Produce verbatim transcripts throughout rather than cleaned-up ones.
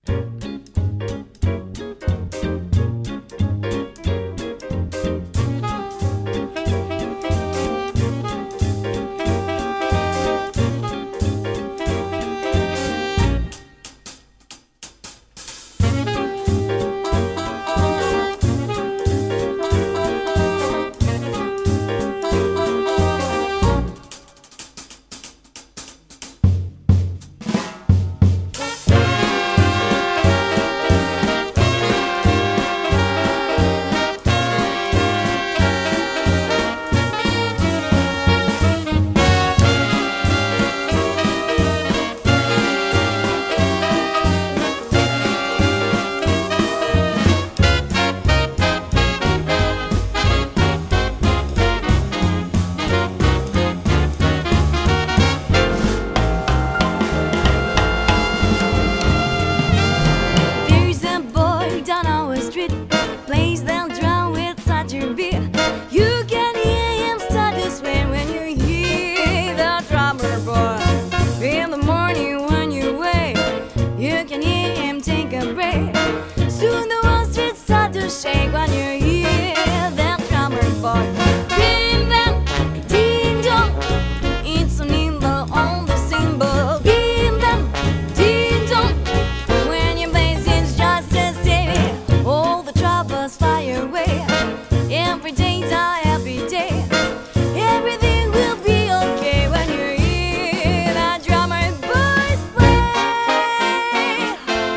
Plays the drum with such a beat. You can hear him start to swing when you hear the drummer boy. In the morning when you wake, you can hear him take a break. Soon the whole street start to shake when you hear that drummer boy. Bing bang, ding dong, it's a nimble on the cymbal. Bing bang, ding dong, when you bass it's just as steady. All the troubles fly away. Every day's a happy day. Everything will be okay when you hear the drummer boys play.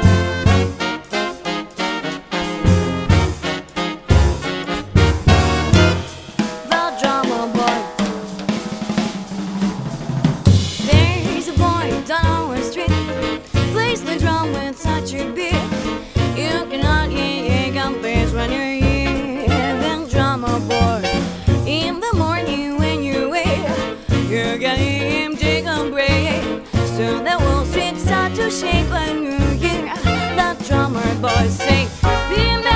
The drummer boy. There's a boy down our street, plays the drum with such a beat. You cannot hear this when you hear the drummer boy. In the morning when you wake, you can hear him take a break. Soon the whole street start to shake when you hear the drummer boy say,